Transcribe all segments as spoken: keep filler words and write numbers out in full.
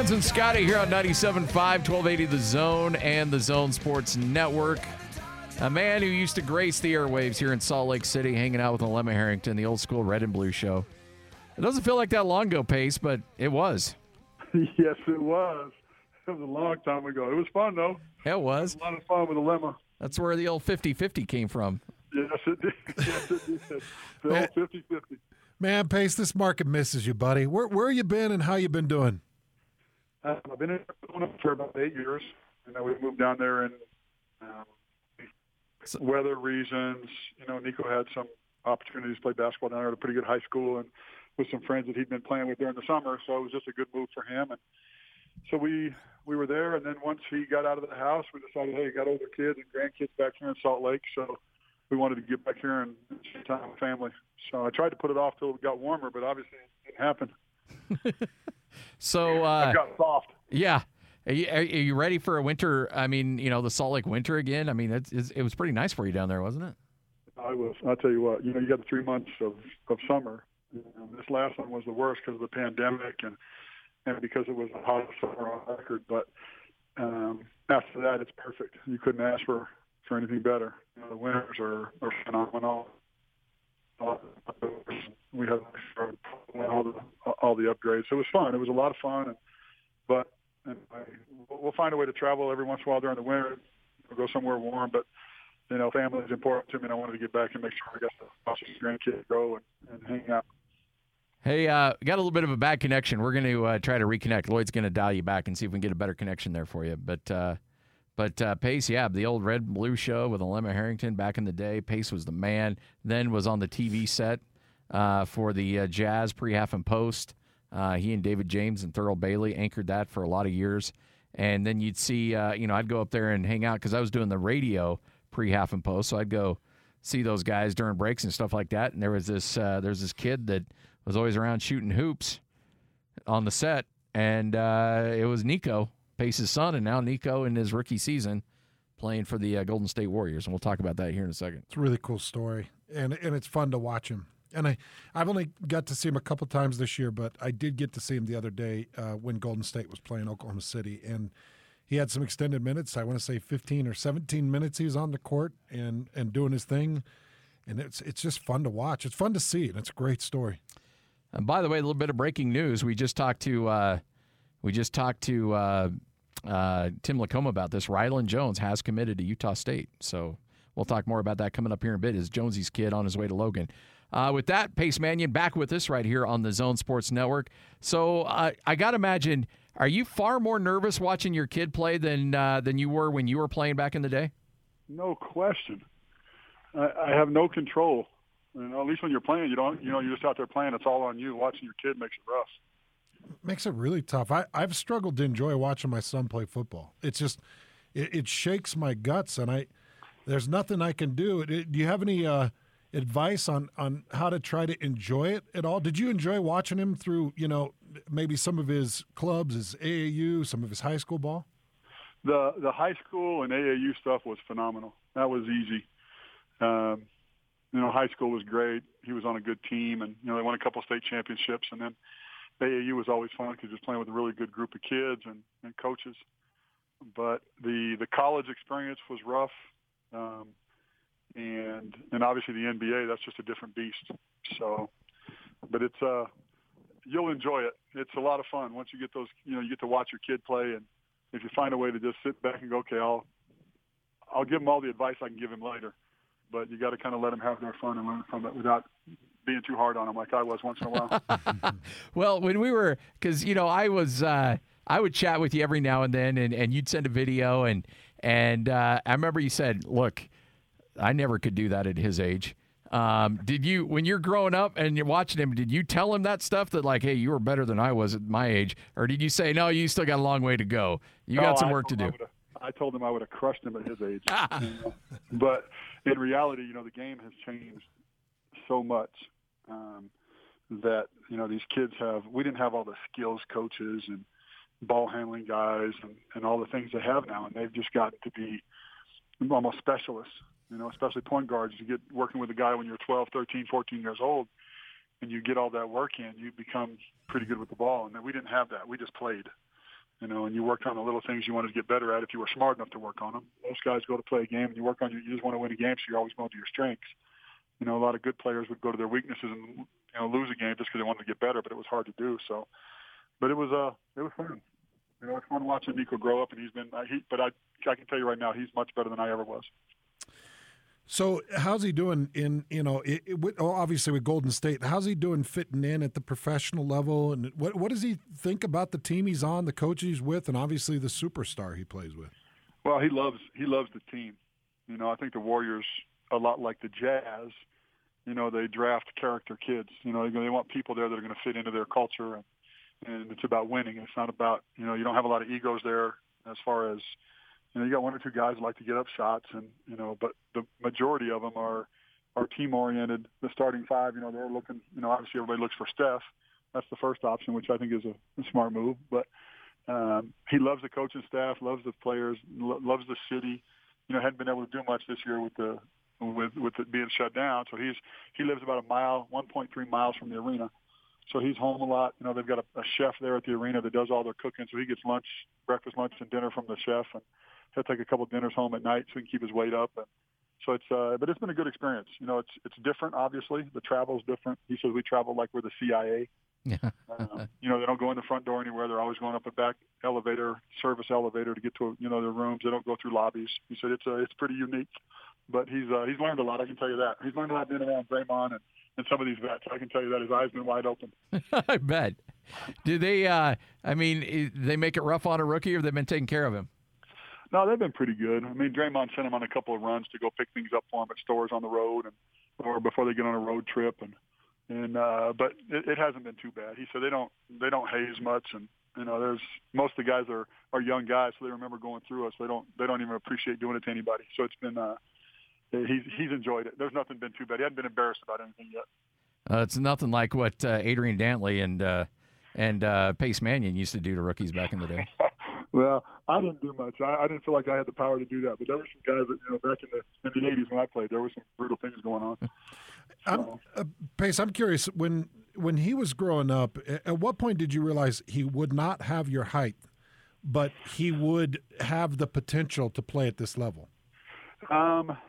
Jones and Scotty here on ninety-seven point five, twelve eighty The Zone and the Zone Sports Network. A man who used to grace the airwaves here in Salt Lake City, hanging out with Lemma Harrington, the old school Red and Blue show. It doesn't feel like that long ago, Pace, but it was. Yes, it was. It was a long time ago. It was fun, though. It was. It was a lot of fun with the Lemma. That's where the old fifty-fifty came from. Yes, it did. Yes, it did. The old fifty-fifty. Man, Pace, this market misses you, buddy. Where where you been and how you been doing? Uh, I've been in Arizona for about eight years, and then we moved down there, and um, So- weather reasons. You know, Nico had some opportunities to play basketball down there at a pretty good high school, and with some friends that he'd been playing with during the summer. So it was just a good move for him, and so we we were there. And then once he got out of the house, we decided, hey, we got older kids and grandkids back here in Salt Lake, so we wanted to get back here and spend time with family. So I tried to put it off till it got warmer, but obviously it didn't happen. So, uh, I got soft. yeah. Are you, are you ready for a winter? I mean, you know, the Salt Lake winter again? I mean, it's, it's, it was pretty nice for you down there, wasn't it? I was. I'll tell you what. You know, you got the three months of, of summer. And this last one was the worst because of the pandemic and and because it was the hottest summer on record. But um, after that, it's perfect. You couldn't ask for, for anything better. You know, the winters are, are phenomenal. We had all the all the upgrades. So it was fun. It was a lot of fun. And, but and I, we'll find a way to travel every once in a while during the winter. We'll go somewhere warm, but you know, family is important to me, and I wanted to get back and make sure I got to watch the grandkids grow and, and hang out. Hey, uh, got a little bit of a bad connection. We're going to uh, try to reconnect. Lloyd's going to dial you back and see if we can get a better connection there for you. But, uh, but uh, Pace, yeah, the old Red and Blue show with Lemma Harrington back in the day. Pace was the man. Then was on the T V set uh, for the uh, Jazz pre-half and post. Uh, he and David James and Thurl Bailey anchored that for a lot of years. And then you'd see, uh, you know, I'd go up there and hang out because I was doing the radio pre-half and post, so I'd go see those guys during breaks and stuff like that. And there was this uh, there's this kid that was always around shooting hoops on the set, and uh, it was Nico, Pace's son, and now Nico in his rookie season playing for the uh, Golden State Warriors, and we'll talk about that here in a second. It's a really cool story, and and it's fun to watch him. And I, I've only got to see him a couple times this year, but I did get to see him the other day uh, when Golden State was playing Oklahoma City, and he had some extended minutes. I want to say fifteen or seventeen minutes he was on the court and, and doing his thing. And it's it's just fun to watch. It's fun to see, and it's a great story. And by the way, a little bit of breaking news. We just talked to uh, we just talked to uh, uh, Tim Lacombe about this. Rylan Jones has committed to Utah State. So we'll talk more about that coming up here in a bit. Is Jonesy's kid on his way to Logan. Uh, with that, Pace Mannion back with us right here on the Zone Sports Network. So uh, I got to imagine, are you far more nervous watching your kid play than uh, than you were when you were playing back in the day? No question. I, I have no control. You know, at least when you're playing, you don't. You know, you're just out there playing. It's all on you. Watching your kid makes it rough. Makes it really tough. I, I've struggled to enjoy watching my son play football. It's just, it, it shakes my guts, and I, there's nothing I can do. It, do you have any uh, advice on, on how to try to enjoy it at all? Did you enjoy watching him through, you know, maybe some of his clubs, his A A U, some of his high school ball? The the high school and A A U stuff was phenomenal. That was easy. Um, you know, high school was great. He was on a good team, and you know they won a couple state championships. And then A A U was always fun because he was playing with a really good group of kids and, and coaches. But the the college experience was rough, um, and and obviously the N B A, that's just a different beast. So, but it's uh, you'll enjoy it. It's a lot of fun once you get those. You know, you get to watch your kid play, and if you find a way to just sit back and go, okay, I'll I'll give him all the advice I can give him later. But you got to kind of let them have their fun and learn from it without being too hard on them like I was once in a while. Well, when we were, because, you know, I was, uh, I would chat with you every now and then, and, and you'd send a video, and and uh, I remember you said, look, I never could do that at his age. Um, did you, when you're growing up and you're watching him, did you tell him that stuff that like, hey, you were better than I was at my age? Or did you say, no, you still got a long way to go? You no, got some I work to do. I told him I would have crushed him at his age. You know? But in reality, you know, the game has changed so much um, that, you know, these kids have, we didn't have all the skills coaches and ball handling guys and, and all the things they have now. And they've just gotten to be almost specialists, you know, especially point guards. You get working with a guy when you're twelve, thirteen, fourteen years old, and you get all that work in, you become pretty good with the ball. And then we didn't have that. We just played. you know, and you worked on the little things you wanted to get better at if you were smart enough to work on them. Most guys go to play a game and you work on your, you just want to win a game, so you're always going to your strengths. You know, a lot of good players would go to their weaknesses and, you know, lose a game just because they wanted to get better, but it was hard to do. So, but it was uh, it was fun. You know, it's fun watching Nico grow up, and he's been. Uh, he, but I, I can tell you right now, he's much better than I ever was. So how's he doing in, you know, it, it, with, oh, obviously with Golden State, how's he doing fitting in at the professional level? And what what does he think about the team he's on, the coach he's with, and obviously the superstar he plays with? Well, he loves he loves the team. You know, I think the Warriors, a lot like the Jazz, you know, they draft character kids. You know, they want people there that are going to fit into their culture, and, and it's about winning. It's not about, you know, you don't have a lot of egos there as far as, you know, you got one or two guys who like to get up shots, and, you know, but the majority of them are, are team-oriented. The starting five, you know, they're looking, you know, obviously everybody looks for Steph. That's the first option, which I think is a, a smart move. But um, he loves the coaching staff, loves the players, lo- loves the city. You know, hadn't been able to do much this year with the with with it being shut down. So he's he lives about a mile, one point three miles from the arena. So he's home a lot. You know, they've got a, a chef there at the arena that does all their cooking. So he gets lunch, breakfast, lunch, and dinner from the chef, and he'll take a couple of dinners home at night so he can keep his weight up. And so it's, uh, but it's been a good experience. You know, it's it's different. Obviously, the travel's different. He says we travel like we're the C I A. Yeah. uh, you know, they don't go in the front door anywhere. They're always going up a back elevator, service elevator to get to, you know, their rooms. They don't go through lobbies. He said it's uh, it's pretty unique, but he's uh, he's learned a lot. I can tell you that. He's learned a lot being around Draymond and, and some of these vets. I can tell you that his eyes been wide open. I bet. Do they? Uh, I mean, they make it rough on a rookie, or they've been taking care of him? No, they've been pretty good. I mean, Draymond sent him on a couple of runs to go pick things up for him at stores on the road, and or before they get on a road trip, and and uh, but it, it hasn't been too bad. He said they don't they don't haze much, and you know, there's most of the guys are, are young guys, so they remember going through us. They don't they don't even appreciate doing it to anybody. So it's been uh, he's he's enjoyed it. There's nothing been too bad. He hasn't been embarrassed about anything yet. Uh, it's nothing like what uh, Adrian Dantley and uh, and uh, Pace Mannion used to do to rookies back in the day. Well, I didn't do much. I, I didn't feel like I had the power to do that. But there were some guys that, you know, back in the in the eighties when I played, there were some brutal things going on. I'm, So, uh, Pace, I'm curious, when when he was growing up, at what point did you realize he would not have your height, but he would have the potential to play at this level? um,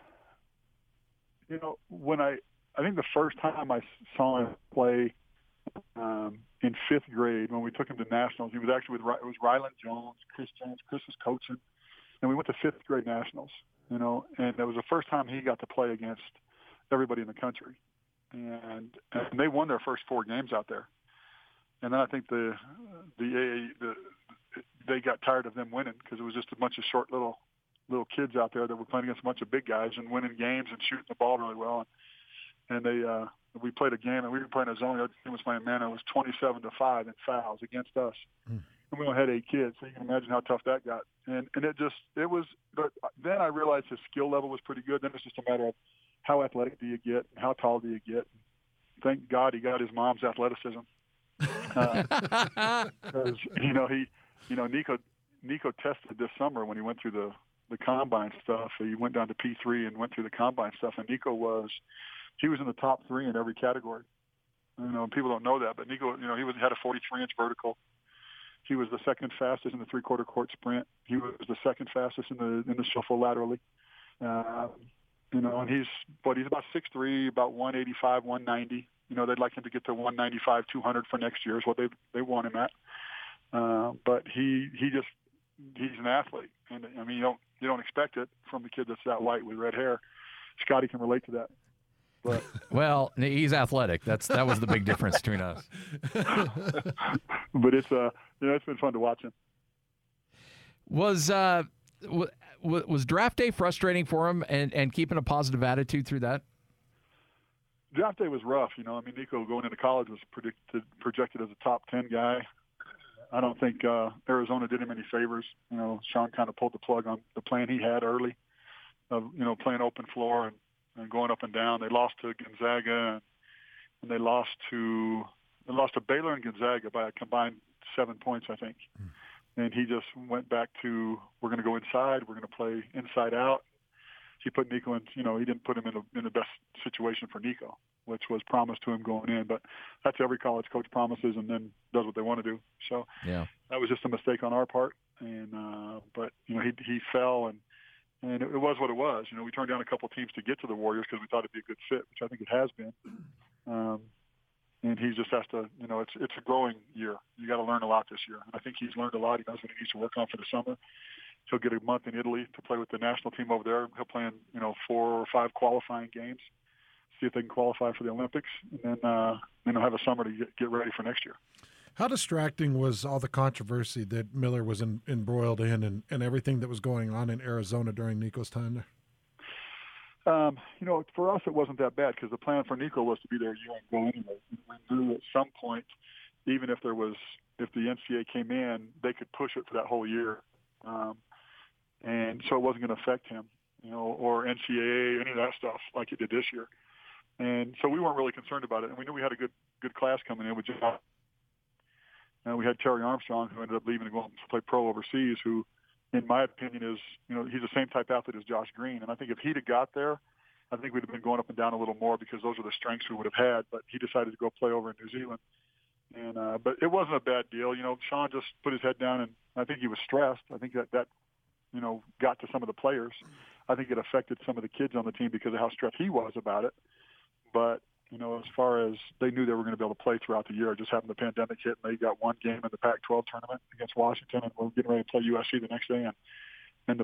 you know, when I I think the first time I saw him play um, in fifth grade, when we took him to nationals, he was actually with it was Ryland Jones, Chris Jones. Chris was coaching, and we went to fifth grade nationals. You know, and it was the first time he got to play against everybody in the country, and and they won their first four games out there. And then I think the the, A A, the they got tired of them winning because it was just a bunch of short little little kids out there that were playing against a bunch of big guys and winning games and shooting the ball really well. And, and they uh, we played a game, and we were playing a zone. The other team was playing man. It was twenty-seven to five in fouls against us. Mm. And we only had eight kids, so you can imagine how tough that got. And and it just it was. But then I realized his skill level was pretty good. Then it's just a matter of how athletic do you get and how tall do you get. Thank God he got his mom's athleticism. Because uh, you know he, you know Nico Nico tested this summer when he went through the the combine stuff. He went down to P three and went through the combine stuff, and Nico was he was in the top three in every category. You know, people don't know that, but Nico, you know, he was had a forty-three inch vertical. He was the second fastest in the three quarter court sprint. He was the second fastest in the in the shuffle laterally. Uh, you know, and he's but he's about six three, about one eighty-five, one ninety. You know, they'd like him to get to one ninety-five, two hundred for next year is what they they want him at. Uh, but he he just he's an athlete, and I mean you don't you don't expect it from the kid that's that white with red hair. Scotty can relate to that. But well, he's athletic. That's that was the big difference between us. But it's uh you know it's been fun to watch him. Was uh w- was draft day frustrating for him, and, and keeping a positive attitude through that? Draft day was rough. You know, I mean Nico going into college was predicted projected as a top ten guy. I don't think uh, Arizona did him any favors. You know, Sean kind of pulled the plug on the plan he had early of you know playing open floor and. and going up and down. They lost to Gonzaga, and they lost to they lost to Baylor and Gonzaga by a combined seven points, I think. Mm. And he just went back to we're going to go inside, we're going to play inside out. He put Nico in, you know, he didn't put him in the in the best situation for Nico, which was promised to him going in. But that's every college coach promises and then does what they want to do. So yeah. that was just a mistake on our part. And uh, but you know he he fell and and it, it was what it was. You know we turned down a couple teams to get to the Warriors because we thought it'd be a good fit, which I think it has been. Um, and he just has to, you know, it's it's a growing year. You got to learn a lot this year. I think he's learned a lot. He knows what he needs to work on for the summer. He'll get a month in Italy to play with the national team over there. He'll play in, you know, four or five qualifying games, see if they can qualify for the Olympics, and then uh, then he'll have a summer to get, get ready for next year. How distracting was all the controversy that Miller was in, embroiled in and, and everything that was going on in Arizona during Nico's time there? Um, you know, for us, it wasn't that bad because the plan for Nico was to be there a year and go anyway. We knew at some point, even if there was, if the N C A A came in, they could push it for that whole year. Um, and so it wasn't going to affect him, you know, or N C A A, any of that stuff like it did this year. And so we weren't really concerned about it. And we knew we had a good, good class coming in with John. And we had Terry Armstrong, who ended up leaving to go to play pro overseas, who, in my opinion, is, you know, he's the same type athlete as Josh Green. And I think if he'd have got there, I think we'd have been going up and down a little more because those are the strengths we would have had. But he decided to go play over in New Zealand. And uh, but it wasn't a bad deal. You know, Sean just put his head down, and I think he was stressed. I think that, that you know, got to some of the players. I think it affected some of the kids on the team because of how stressed he was about it. But, you know, as far as they knew they were going to be able to play throughout the year, it just happened the pandemic hit, and they got one game in the Pac twelve tournament against Washington, and we're getting ready to play U S C the next day. And, and the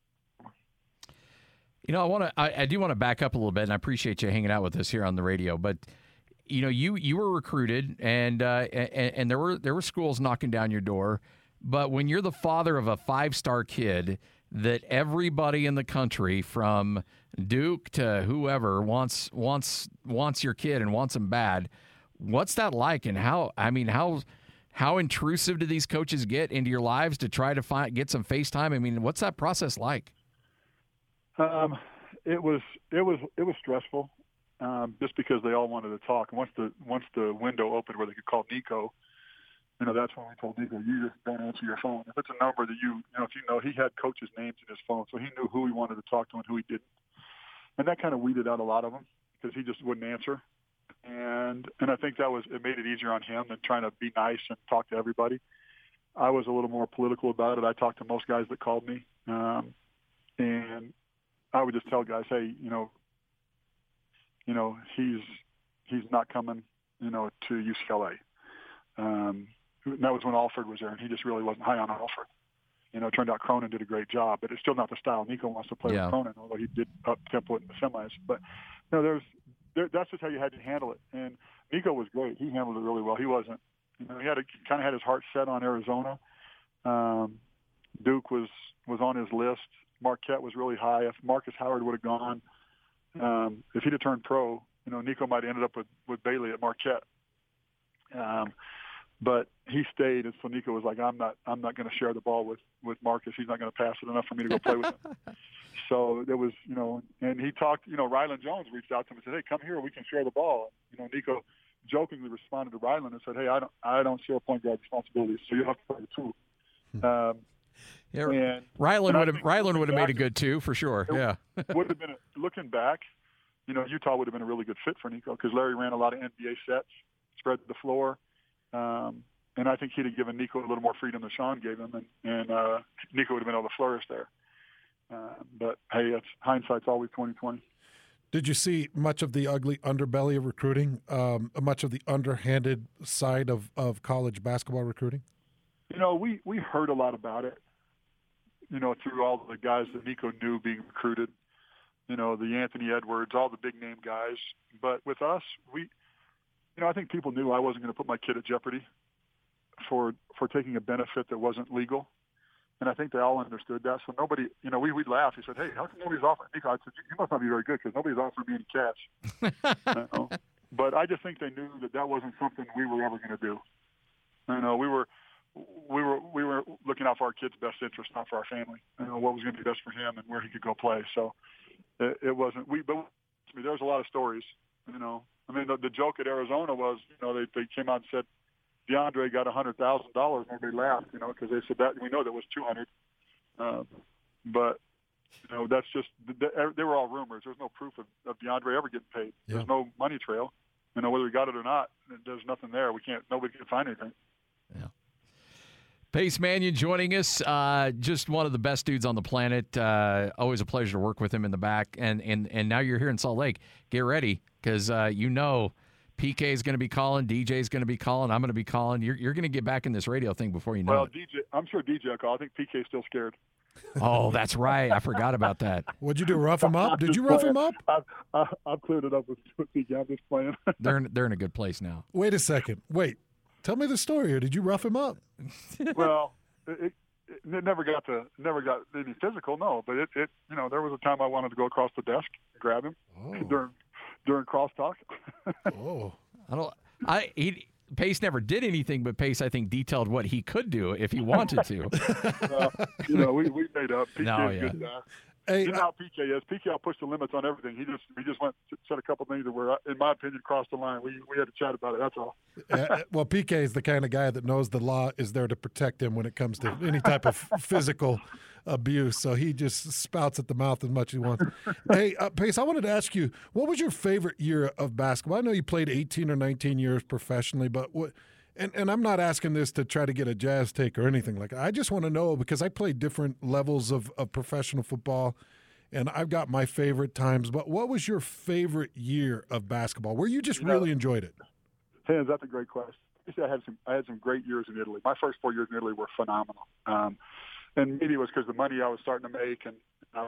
You know, I want to. I, I do want to back up a little bit, and I appreciate you hanging out with us here on the radio. But you know, you you were recruited, and uh, and, and there were there were schools knocking down your door. But when you're the father of a five-star kid that everybody in the country, from Duke to whoever, wants wants wants your kid and wants him bad, what's that like? And how? I mean, how how intrusive do these coaches get into your lives to try to find get some FaceTime? I mean, what's that process like? Um, it was it was it was stressful, um, just because they all wanted to talk. And once the once the window opened where they could call Nico, you know, that's when we told Nico, you just don't answer your phone. If it's a number that you, you know, if you know, he had coaches' names in his phone, so he knew who he wanted to talk to and who he didn't. And that kind of weeded out a lot of them because he just wouldn't answer. And and I think that was it made it easier on him than trying to be nice and talk to everybody. I was a little more political about it. I talked to most guys that called me, um, and I would just tell guys, hey, you know, you know, he's he's not coming, you know, to U C L A. Um, that was when Alford was there, and he just really wasn't high on Alford. You know, it turned out Cronin did a great job, but it's still not the style Nico wants to play yeah. with Cronin, although he did up tempo it in the semis. But you know, there's there, that's just how you had to handle it. And Nico was great; he handled it really well. He wasn't, you know, he had kind of had his heart set on Arizona. Um, Duke was was on his list. Marquette was really high. If Marcus Howard would have gone, um, if he'd have turned pro, you know, Nico might have ended up with, with Bailey at Marquette. Um, but he stayed, and so Nico was like, "I'm not, I'm not going to share the ball with, with Marcus. He's not going to pass it enough for me to go play with him." So there was, you know, and he talked. You know, Ryland Jones reached out to him and said, "Hey, come here. We can share the ball." And, you know, Nico jokingly responded to Ryland and said, "Hey, I don't, I don't share point guard responsibilities, so you have to play the two." Um, Yeah, and, Ryland and would have Ryland would have made a good two for sure. Yeah, would have been a, looking back, you know, Utah would have been a really good fit for Nico because Larry ran a lot of N B A sets, spread the floor, um, and I think he'd have given Nico a little more freedom than Sean gave him, and, and uh, Nico would have been able to flourish there. Uh, but hey, it's hindsight's always twenty twenty. Did you see much of the ugly underbelly of recruiting, um, much of the underhanded side of, of college basketball recruiting? You know, we, we heard a lot about it, you know, through all the guys that Nico knew being recruited, you know, the Anthony Edwards, all the big name guys. But with us, we, you know, I think people knew I wasn't going to put my kid at jeopardy for for taking a benefit that wasn't legal. And I think they all understood that. So nobody, you know, we, we'd laugh. He said, "Hey, how come nobody's offering Nico?" I said, "You must not be very good because nobody's offering me any cash." You know? But I just think they knew that that wasn't something we were ever going to do. You know, we were, we were, we were looking out for our kid's best interest, not for our family. You know, what was going to be best for him and where he could go play. So it, it wasn't. We, but I mean, there was a lot of stories. You know, I mean, the, the joke at Arizona was, you know, they they came out and said DeAndre got a hundred thousand dollars, and everybody laughed, you know, because they said that we know that was two hundred. Uh, but You know, that's just they were all rumors. There's no proof of, of DeAndre ever getting paid. Yeah. There's no money trail. You know, whether we got it or not, there's nothing there. We can't. Nobody can find anything. Yeah. Pace Mannion joining us. Uh, just one of the best dudes on the planet. Uh, always a pleasure to work with him in the back. And and and now you're here in Salt Lake. Get ready, because uh, you know P K is going to be calling, D J is going to be calling, I'm going to be calling. You're you're going to get back in this radio thing before you know well, it. D J, I'm sure D J will call. I think P K is still scared. Oh, that's right. I forgot about that. What'd you do? Rough him up? Did you rough him up? I've, I, I've cleared it up with P K. I'm just playing. They're in, they're in a good place now. Wait a second. Wait. Tell me the story here. Did you rough him up? Well, it, it, it never got to never got any physical, no. But it, it, you know, there was a time I wanted to go across the desk and grab him Oh. during during crosstalk. Oh. I don't. I he Pace never did anything, but Pace I think detailed what he could do if he wanted to. uh, you know, we, we made up. P K No, is yeah. good guy. Hey, You know how P K is. P K will push the limits on everything. He just he just went said a couple things that were, in my opinion, crossed the line. We we had to chat about it. That's all. uh, well, P K is the kind of guy that knows the law is there to protect him when it comes to any type of physical abuse. So he just spouts at the mouth as much as he wants. Hey, uh, Pace, I wanted to ask you, what was your favorite year of basketball? I know you played eighteen or nineteen years professionally, but what? And and I'm not asking this to try to get a Jazz take or anything like that. I just want to know, because I played different levels of, of professional football, and I've got my favorite times. But what was your favorite year of basketball where you just You know, really enjoyed it? Hans, that's a great question. I had some I had some great years in Italy. My first four years in Italy were phenomenal, um, and maybe it was because the money I was starting to make, and uh,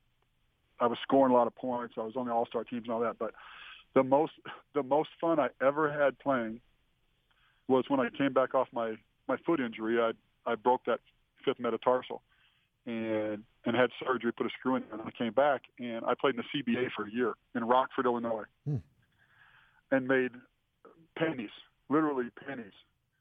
I was scoring a lot of points. I was on the All-Star teams and all that. But the most the most fun I ever had playing was when I came back off my, my foot injury. I I broke that fifth metatarsal and and had surgery, put a screw in it, and I came back, and I played in the C B A for a year in Rockford, Illinois, Hmm. and made pennies, literally pennies.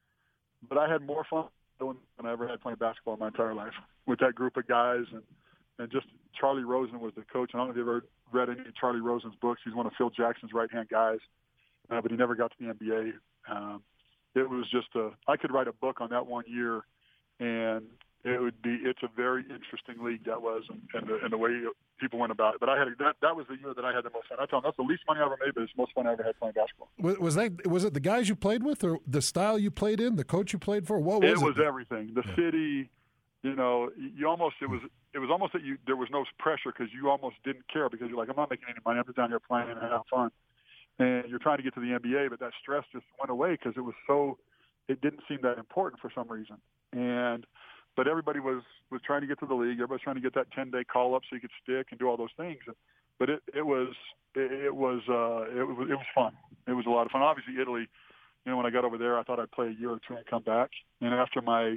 But I had more fun than I ever had playing basketball in my entire life with that group of guys, and, and just Charlie Rosen was the coach. I don't know if you've ever read any of Charlie Rosen's books. He's one of Phil Jackson's right-hand guys, uh, but he never got to the N B A. Um, It was just a, I could write a book on that one year, and it would be, it's a very interesting league that was, and, and, the, and the way people went about it. But I had, a, that, that was the year that I had the most fun. I tell them that's the least money I ever made, but it's the most fun I ever had playing basketball. Was, was that was it the guys you played with, or the style you played in, the coach you played for? What was it? It was everything. The Yeah. city, you know, you almost, it was, it was almost that you, there was no pressure because you almost didn't care because you're like, I'm not making any money. I'm just down here playing and having fun. And you're trying to get to the N B A, but that stress just went away because it was so, it didn't seem that important for some reason. And, but everybody was, was trying to get to the league. Everybody was trying to get that ten day call up so you could stick and do all those things. But it, it was, it, it was, uh, it was, it was fun. It was a lot of fun. Obviously Italy, you know, when I got over there, I thought I'd play a year or two and come back. And after my,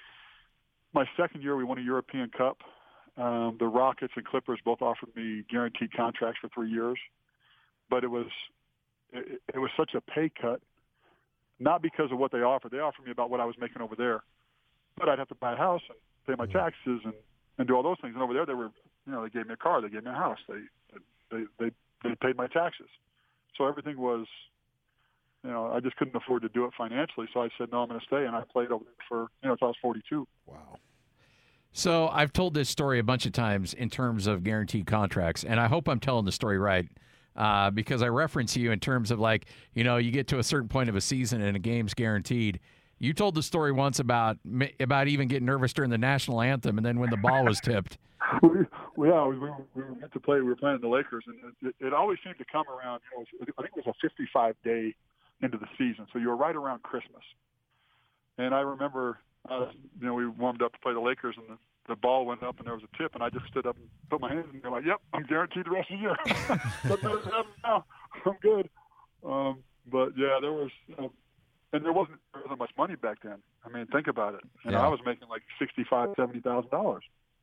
my second year, we won a European Cup. Um, the Rockets and Clippers both offered me guaranteed contracts for three years, but it was, it, it was such a pay cut. Not because of what they offered. They offered me about what I was making over there. But I'd have to buy a house and pay my taxes and, and do all those things. And over there, they were, you know, they gave me a car. They gave me a house. They they they, they paid my taxes. So everything was, you know, I just couldn't afford to do it financially. So I said, no, I'm going to stay. And I played over there for, you know, until I was forty-two. Wow. So I've told this story a bunch of times in terms of guaranteed contracts, and I hope I'm telling the story right. Uh, because I reference you in terms of, like, you know, you get to a certain point of a season and a game's guaranteed. You told the story once about about even getting nervous during the national anthem and then when the ball was tipped. we, we, yeah, we, were, we were meant to play. We were playing the Lakers, and it, it always seemed to come around. You know, I think it was a fifty-five day into the season, so you were right around Christmas. And I remember, uh, you know, we warmed up to play the Lakers, and the, the ball went up, and there was a tip, and I just stood up and put my hands in there like, yep, I'm guaranteed the rest of the year. But now, I'm good. Um, but, yeah, there was uh, – and there wasn't, there wasn't much money back then. I mean, think about it. You know, Yeah. I was making like sixty-five thousand dollars, seventy thousand dollars.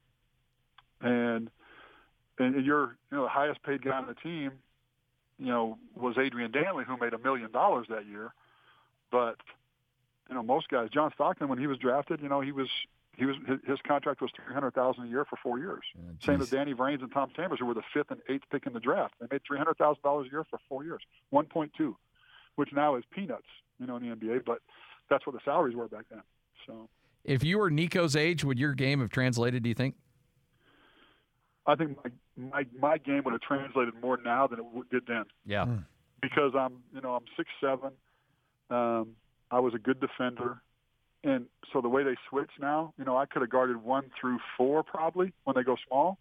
And, and you're, you know, the highest paid guy on the team, you know, was Adrian Danley, who made a million dollars that year. But, you know, most guys, John Stockton, when he was drafted, you know, he was, he was, his, his contract was three hundred thousand dollars a year for four years. Oh, Same geez. as Danny Vrains and Tom Chambers, who were the fifth and eighth pick in the draft. They made three hundred thousand dollars a year for four years, one point two, which now is peanuts, you know, in the N B A. But that's what the salaries were back then. So, If you were Nico's age, would your game have translated, do you think? I think my my, my game would have translated more now than it w- did then. Yeah. Mm. Because I'm, you know, I'm six seven. Um, I was a good defender, and so the way they switch now, you know, I could have guarded one through four probably when they go small.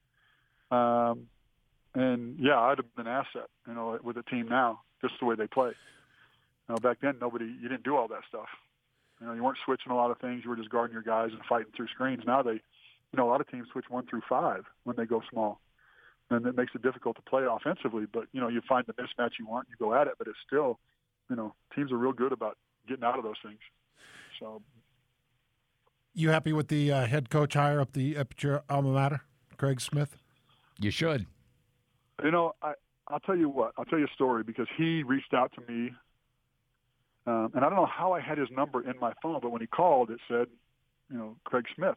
Um, and yeah, I'd have been an asset, you know, with the team now, just the way they play. You know, back then, nobody, you didn't do all that stuff. You know, you weren't switching a lot of things. You were just guarding your guys and fighting through screens. Now they, you know, a lot of teams switch one through five when they go small. And it makes it difficult to play offensively. But, you know, you find the mismatch you want, you go at it. But it's still, you know, teams are real good about getting out of those things. So, You happy with the uh, head coach hire up the up at your alma mater, Craig Smith? You should. you know, I, I'll tell you what. I'll tell you a story because he reached out to me. Um, and I don't know how I had his number in my phone, but when he called, it said, you know, Craig Smith.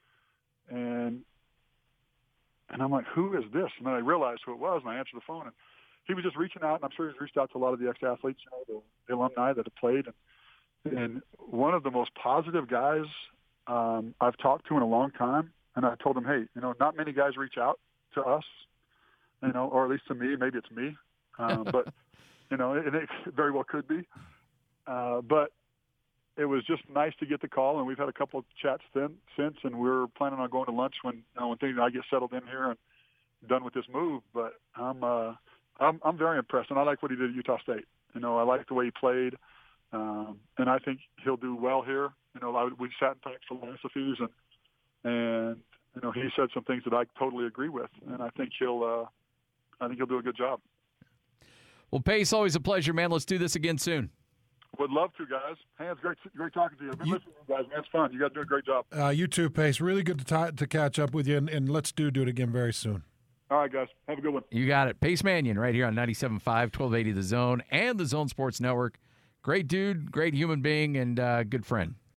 And and I'm like, who is this? And then I realized who it was, and I answered the phone. And he was just reaching out, and I'm sure he's reached out to a lot of the ex-athletes, you know, the, the alumni that have played. And, and one of the most positive guys um, I've talked to in a long time, and I told him, hey, you know, not many guys reach out to us, you know, or at least to me. Maybe it's me. Um, but, you know, it, it very well could be. Uh, but it was just nice to get the call, and we've had a couple of chats then, since, and we're planning on going to lunch when you know, when things I get settled in here and done with this move. But I'm uh, I'm I'm very impressed, and I like what he did at Utah State. You know, I like the way he played, um, and I think he'll do well here. You know, I, we sat and talked philosophies, and and you know, he said some things that I totally agree with, and I think he'll uh, I think he'll do a good job. Well, Pace, always a pleasure, man. Let's do this again soon. Would love to, guys. Hey, it's great, great talking to you. I've been You- listening to you guys, man. It's fun. You guys do a great job. Uh, you too, Pace. Really good to ti to catch up with you, and, and let's do do it again very soon. All right, guys. Have a good one. You got it. Pace Mannion right here on ninety-seven point five, twelve eighty The Zone, and the Zone Sports Network. Great dude, great human being, and uh, good friend.